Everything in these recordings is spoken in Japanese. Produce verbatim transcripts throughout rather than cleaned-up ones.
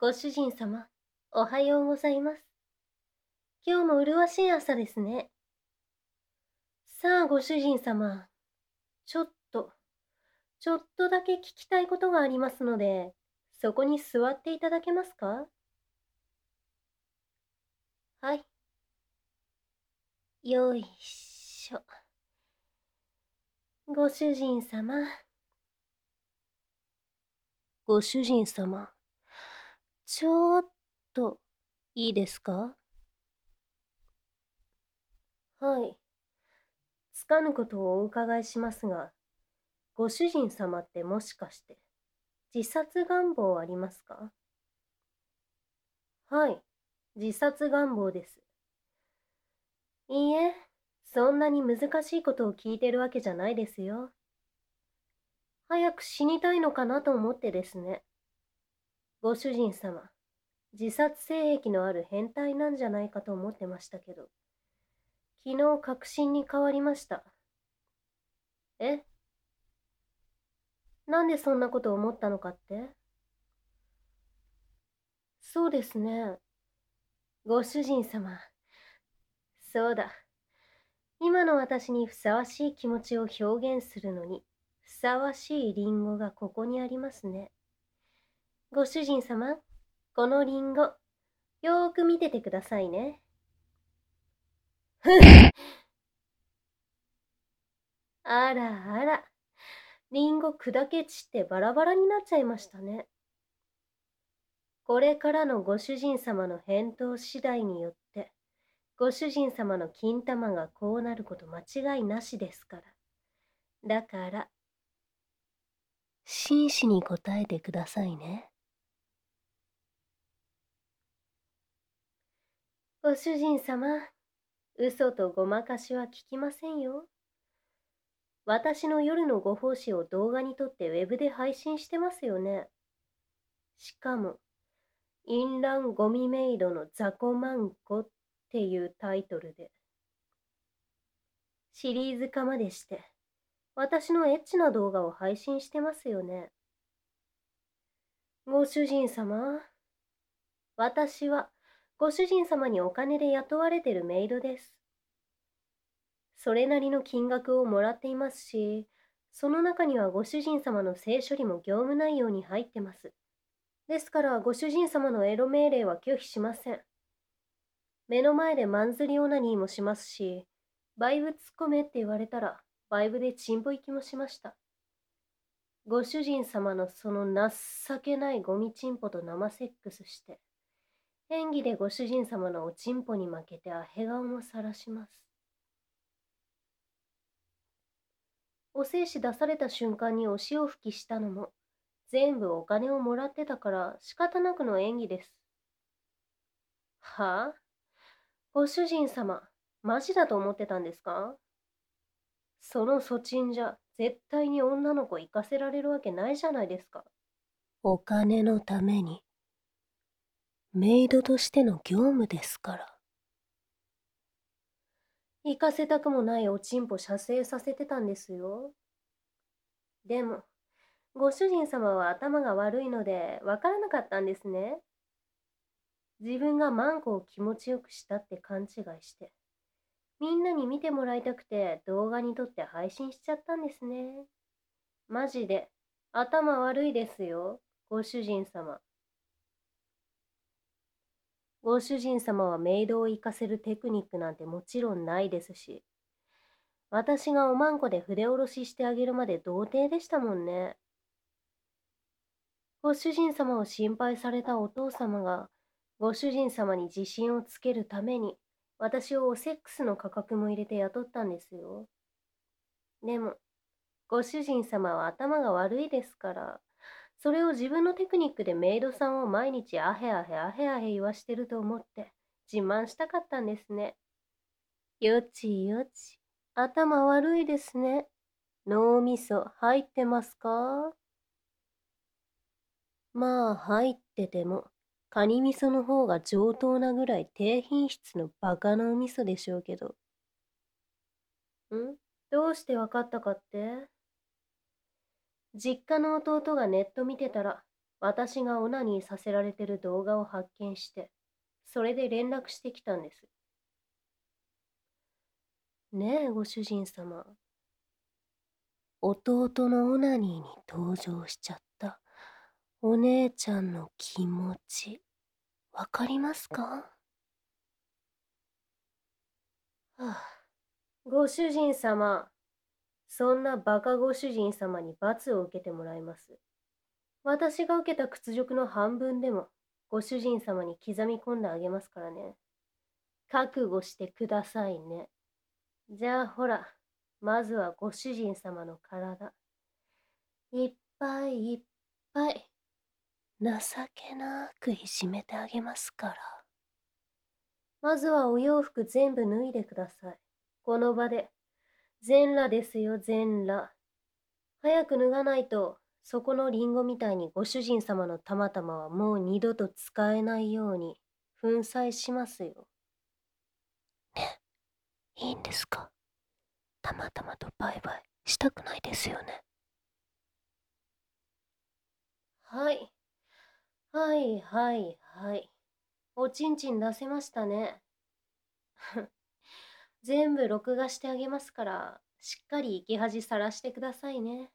ご主人様、おはようございます。今日も麗しい朝ですね。さあ、ご主人様、ちょっと、ちょっとだけ聞きたいことがありますので、そこに座っていただけますか？はい。よいしょ。ご主人様。ご主人様、ちょっと、いいですか？はい。つかぬことをお伺いしますが、ご主人様ってもしかして、自殺願望ありますか？はい、自殺願望です。いいえ、そんなに難しいことを聞いてるわけじゃないですよ。早く死にたいのかなと思ってですね。ご主人様、自殺性癖のある変態なんじゃないかと思ってましたけど、昨日確信に変わりました。え？なんでそんなこと思ったのかって？そうですね。ご主人様、そうだ。今の私にふさわしい気持ちを表現するのに、ふさわしいリンゴがここにありますね。ご主人様、このリンゴ、よーく見ててくださいね。ふんあらあら、リンゴ砕け散ってバラバラになっちゃいましたね。これからのご主人様の返答次第によって、ご主人様の金玉がこうなること間違いなしですから。だから、真摯に答えてくださいね。ご主人様、嘘とごまかしは聞きませんよ。私の夜のご奉仕を動画に撮ってウェブで配信してますよね。しかも、淫乱ゴミメイドの雑魚マンコっていうタイトルで。シリーズ化までして、私のエッチな動画を配信してますよね。ご主人様、私はご主人様にお金で雇われてるメイドです。それなりの金額をもらっていますし、その中にはご主人様の性処理も業務内容に入ってます。ですからご主人様のエロ命令は拒否しません。目の前でマンズリオナニーもしますし、バイブ突っ込めって言われたら、バイブでチンポ行きもしました。ご主人様のその情けないゴミチンポと生セックスして、演技でご主人様のおチンポに負けてアヘ顔も晒します。お精子出された瞬間にお潮吹きしたのも、全部お金をもらってたから仕方なくの演技です。はあ？ご主人様、マジだと思ってたんですか？その粗賃じゃ絶対に女の子行かせられるわけないじゃないですか。お金のために、メイドとしての業務ですから。行かせたくもないおちんぽ射精させてたんですよ。でも、ご主人様は頭が悪いのでわからなかったんですね。自分がマンコを気持ちよくしたって勘違いして、みんなに見てもらいたくて動画に撮って配信しちゃったんですね。マジで、頭悪いですよ、ご主人様。ご主人様はメイドを行かせるテクニックなんてもちろんないですし、私がおまんこで筆下ろししてあげるまで童貞でしたもんね。ご主人様を心配されたお父様が、ご主人様に自信をつけるために、私をおセックスの価格も入れて雇ったんですよ。でも、ご主人様は頭が悪いですから、それを自分のテクニックでメイドさんを毎日アヘアヘアヘアヘ言わしてると思って自慢したかったんですね。よちよち、頭悪いですね。脳みそ入ってますか？まあ入ってても、カニ味噌の方が上等なぐらい低品質のバカ脳味噌でしょうけど。ん？どうしてわかったかって？実家の弟がネット見てたら、 私がオナニーさせられてる動画を発見して、それで連絡してきたんです。ねえ、ご主人様。弟のオナニーに登場しちゃったお姉ちゃんの気持ち、わかりますか？はあ、ご主人様、そんなバカご主人様に罰を受けてもらいます。私が受けた屈辱の半分でも、ご主人様に刻み込んであげますからね。覚悟してくださいね。じゃあほら、まずはご主人様の体。いっぱいいっぱい、情けなくいじめてあげますから。まずはお洋服全部脱いでください。この場で。全裸ですよ、全裸。早く脱がないと、そこのリンゴみたいにご主人様のたまたまはもう二度と使えないように、粉砕しますよ。ね、いいんですか？たまたまとバイバイしたくないですよね。はい。はいはいはい。おちんちん出せましたね。全部録画してあげますから、しっかり生き恥さらしてくださいね。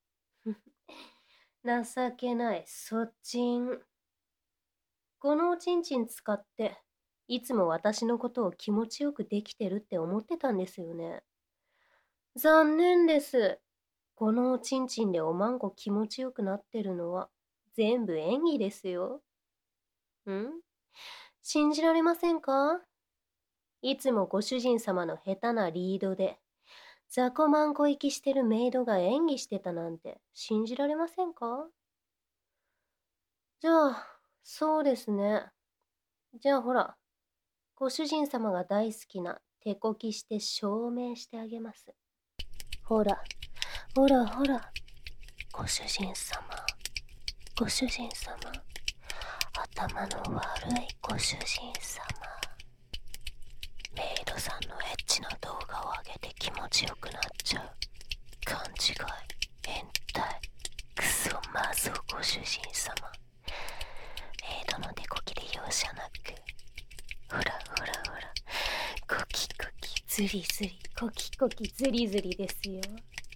情けない、そっちん。このおちんちん使って、いつも私のことを気持ちよくできてるって思ってたんですよね。残念です。このおちんちんでおまんこ気持ちよくなってるのは、全部演技ですよ。ん？信じられませんか？いつもご主人様の下手なリードで、雑魚まんこ行きしてるメイドが演技してたなんて信じられませんか？じゃあ、そうですね。じゃあほら、ご主人様が大好きな手こきして証明してあげます。ほら、ほらほら、ご主人様、ご主人様、頭の悪いご主人様。メイドさんのエッチな動画を上げて気持ちよくなっちゃう。勘違い、変態、クソマゾご主人様。メイドの手こきで容赦なく。ほらほらほら、コキコキズリズリ、コキコキズリズリですよ。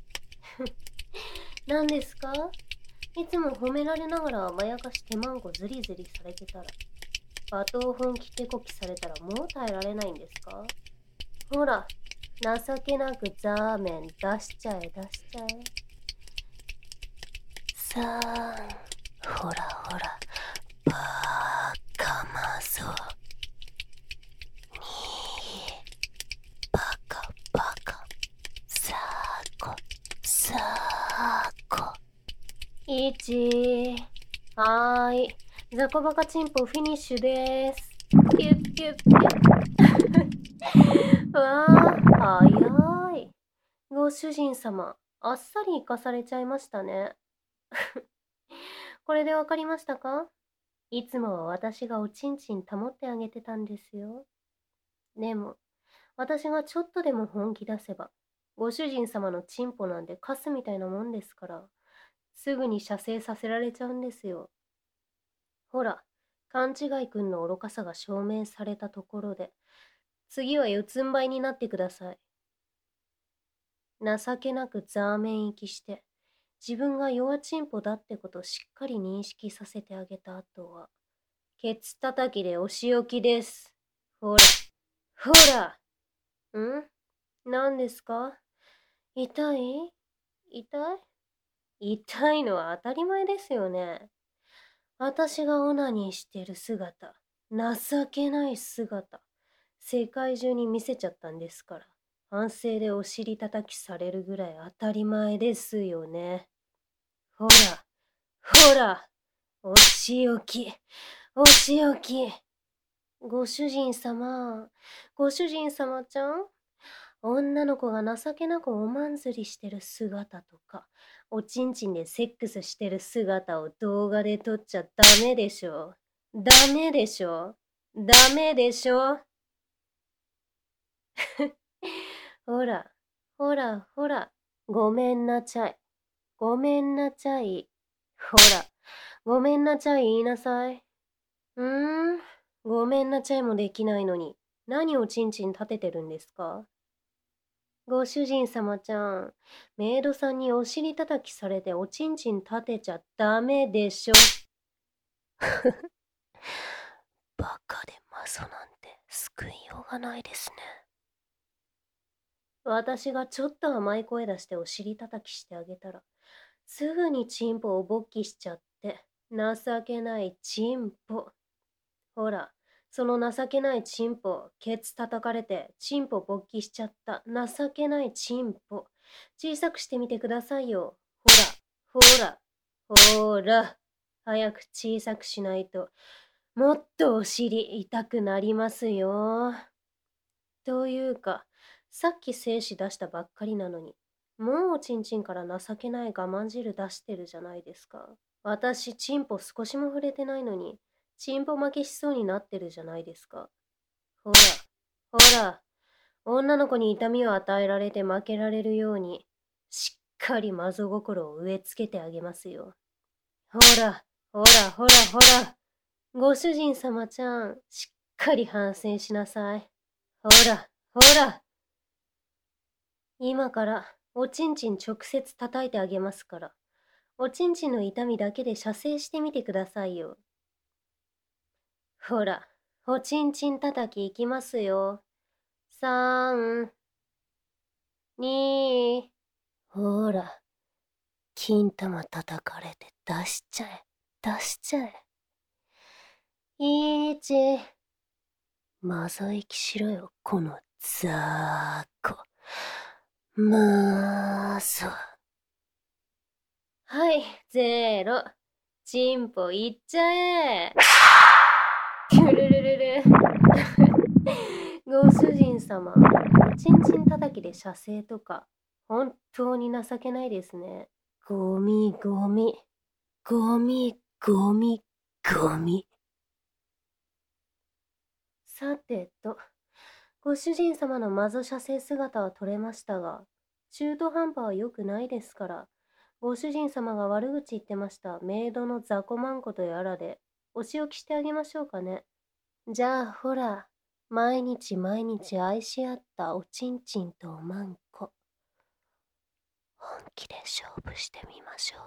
何ですか？いつも褒められながら甘やかし手まんこズリズリされてたら、罵倒本気手こきされたらもう耐えられないんですか？ほら、情けなくザーメン出しちゃえ出しちゃえ。さあ、ほらほら、バーカマゾ。にバカバカ、サーコ、サーコ。いち、はーい。ザコバカチンポフィニッシュでーす。ピュッピュッピュッ。わあ、早い。ご主人様、あっさり生かされちゃいましたね。これでわかりましたか？いつもは私がおちんちん保ってあげてたんですよ。でも、私がちょっとでも本気出せば、ご主人様のチンポなんてカスみたいなもんですから、すぐに射精させられちゃうんですよ。ほら、勘違いくんの愚かさが証明されたところで、次は四つん這いになってください。情けなくザーメン行きして、自分が弱チンポだってことをしっかり認識させてあげた後は、ケツ叩きでお仕置きです。ほら、ほら。ん？何ですか？痛い？痛い？痛いのは当たり前ですよね。私がオナニーしてる姿、情けない姿、世界中に見せちゃったんですから、反省でお尻叩きされるぐらい当たり前ですよね。ほら、ほら、お仕置き、お仕置き。ご主人様、ご主人様ちゃん、女の子が情けなくおまんずりしてる姿とか、おちんちんでセックスしてる姿を動画で撮っちゃダメでしょ。ダメでしょ。ダメでしょ。ほら、ほら、ほら、ごめんなちゃい。ごめんなちゃい。ほら、 ごめんなちゃい言いなさい。うーん、ごめんなちゃいもできないのに、何をちんちん立ててるんですか？ご主人様ちゃん、メイドさんにお尻叩きされておちんちん立てちゃダメでしょ。バカでマゾなんて救いようがないですね。私がちょっと甘い声出してお尻叩きしてあげたら、すぐにチンポを勃起しちゃって、情けないチンポ。ほら、その情けないチンポ、ケツ叩かれて、チンポ勃起しちゃった情けないチンポ。小さくしてみてくださいよ。ほら、ほら、ほら。早く小さくしないと、もっとお尻痛くなりますよ。というか、さっき精子出したばっかりなのに、もうおちんちんから情けない我慢汁出してるじゃないですか。私、チンポ少しも触れてないのに、チンポ負けしそうになってるじゃないですか。ほら、ほら、女の子に痛みを与えられて負けられるように、しっかりマゾ心を植え付けてあげますよ。ほら、ほら、ほら、ほら。ご主人様ちゃん、しっかり反省しなさい。ほら、ほら。今から、おちんちん直接叩いてあげますから、おちんちんの痛みだけで射精してみてくださいよ。ほら、おちんちん叩きいきますよ。さん、に、ほら、金玉叩かれて出しちゃえ、出しちゃえ。いち、マゾ息しろよ、このザーコ。まーそ。はい、ゼロ。チンポいっちゃえ。キュルルルル。ご主人様、おちんちん叩きで射精とか、本当に情けないですね。ゴミゴミ、ゴミゴミゴミ。さてと、ご主人様のマゾ射精姿は撮れましたが、中途半端は良くないですから、ご主人様が悪口言ってましたメイドの雑魚マンコとやらで、お仕置きしてあげましょうかね。じゃあほら、毎日毎日愛し合ったおちんちんとおまんこ。本気で勝負してみましょ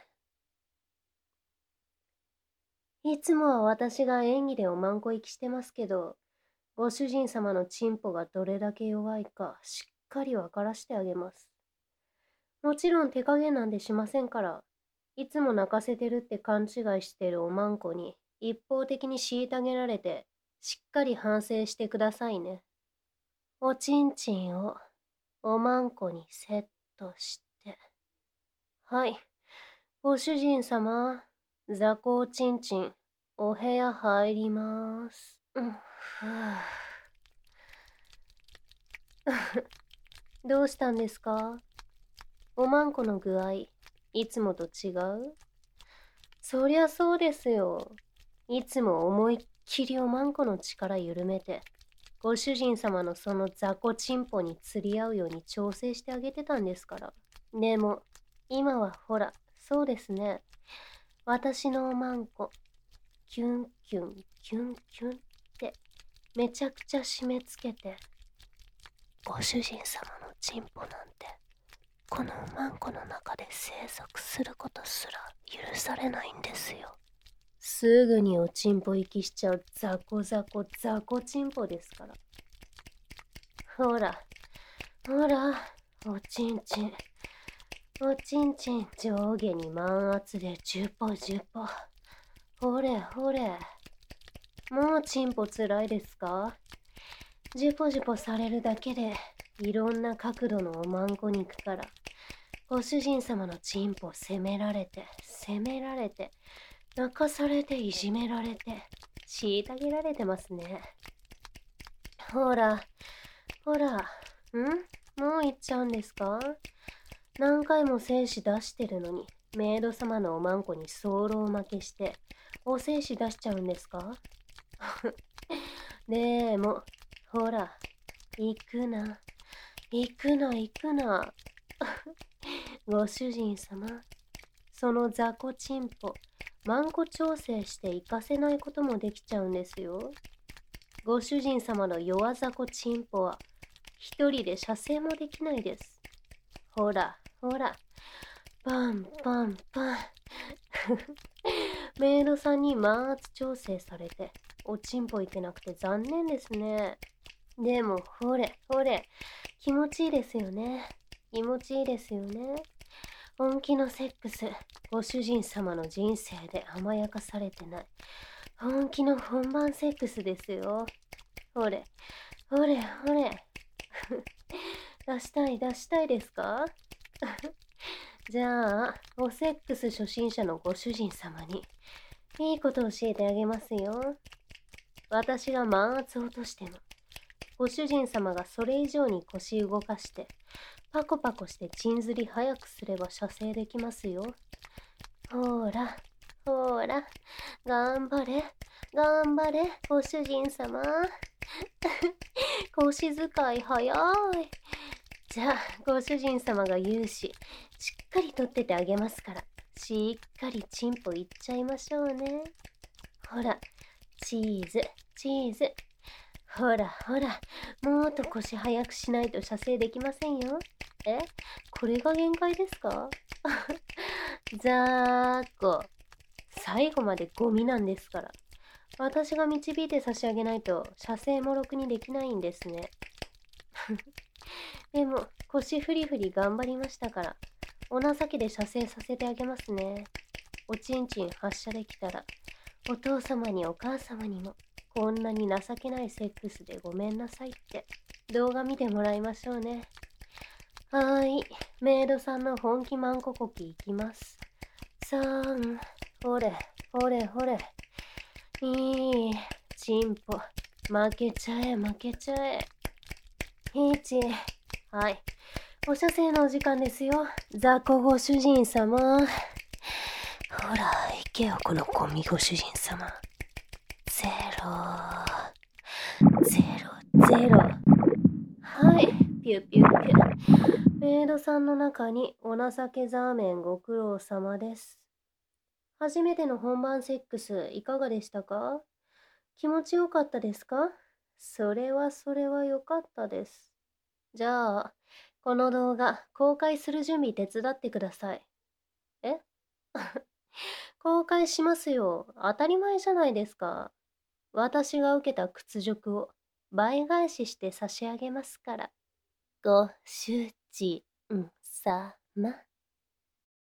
うね。いつもは私が演技でおまんこ行きしてますけど、ご主人様のチンポがどれだけ弱いかしっかり分からしてあげます。もちろん手加減なんてしませんから、いつも泣かせてるって勘違いしてるおまんこに一方的に虐げられて、しっかり反省してくださいね。おちんちんをおまんこにセットして。はい。ご主人様、雑魚おちんちん、お部屋入りまーす。うん、ふぅ。どうしたんですか？おまんこの具合、いつもと違う？そりゃそうですよ。いつも思いっきりおまんこの力緩めて、ご主人様のその雑魚チンポに釣り合うように調整してあげてたんですから。でも、今はほら、そうですね。私のおまんこ、キュンキュン、キュンキュンって、めちゃくちゃ締め付けて、ご主人様のチンポなんて、このおまんこの中で生息することすら許されないんですよ。すぐにおちんぽ行きしちゃうザコザコザコチンポですから。ほら、ほら、おちんちん。おちんちん上下に満圧でジュポジュポ。ほれほれ。もうチンポつらいですか？ジュポジュポされるだけでいろんな角度のおまんこ肉からご主人様のチンポ責められて責められて泣かされていじめられて虐げられてますね。ほらほら、ん？もう行っちゃうんですか？何回も精子出してるのにメイド様のおまんこに早漏負けしてお精子出しちゃうんですか？でもほら、行くな行くな行くな。ご主人様、その雑魚チンポマンコ調整して活かせないこともできちゃうんですよ。ご主人様の弱雑魚チンポは一人で射精もできないです。ほらほら、パンパンパン。メイドさんに満圧調整されておちんぽいけなくて残念ですね。でもほれほれ、気持ちいいですよね。気持ちいいですよね。本気のセックス、ご主人様の人生で甘やかされてない。本気の本番セックスですよ。ほれ、ほれほれ。出したい出したいですか？じゃあ、おセックス初心者のご主人様に、いいこと教えてあげますよ。私が満圧落としても、ご主人様がそれ以上に腰動かして、パコパコしてチンずり早くすれば射精できますよ。ほーら、ほーら、頑張れ、頑張れ、ご主人様。腰使い早い。じゃあ、ご主人様が言うし、しっかり取っててあげますから、しっかりチンポいっちゃいましょうね。ほら、チーズ、チーズ。ほらほら、もっと腰早くしないと射精できませんよ。え、これが限界ですか？ざーこ。最後までゴミなんですから。私が導いて差し上げないと射精もろくにできないんですね。でも、腰フリフリ頑張りましたから、お情けで射精させてあげますね。おちんちん発射できたら、お父様にお母様にも、こんなに情けないセックスでごめんなさいって動画見てもらいましょうね。はーい、メイドさんの本気マンココキいきます。さん、ほれ、ほれほれ。いい、チンポ、負けちゃえ負けちゃえ。いち、はい、お射精のお時間ですよ。雑魚ご主人様。ほら、行けよこのゴミご主人様。ゼロ、ゼロ、ゼロ。はい、ピュピュピュ。メイドさんの中にお情けザーメンご苦労様です。初めての本番セックスいかがでしたか？気持ちよかったですか？それはそれはよかったです。じゃあ、この動画公開する準備手伝ってください。え？公開しますよ。当たり前じゃないですか。私が受けた屈辱を倍返しして差し上げますから。ご主人様。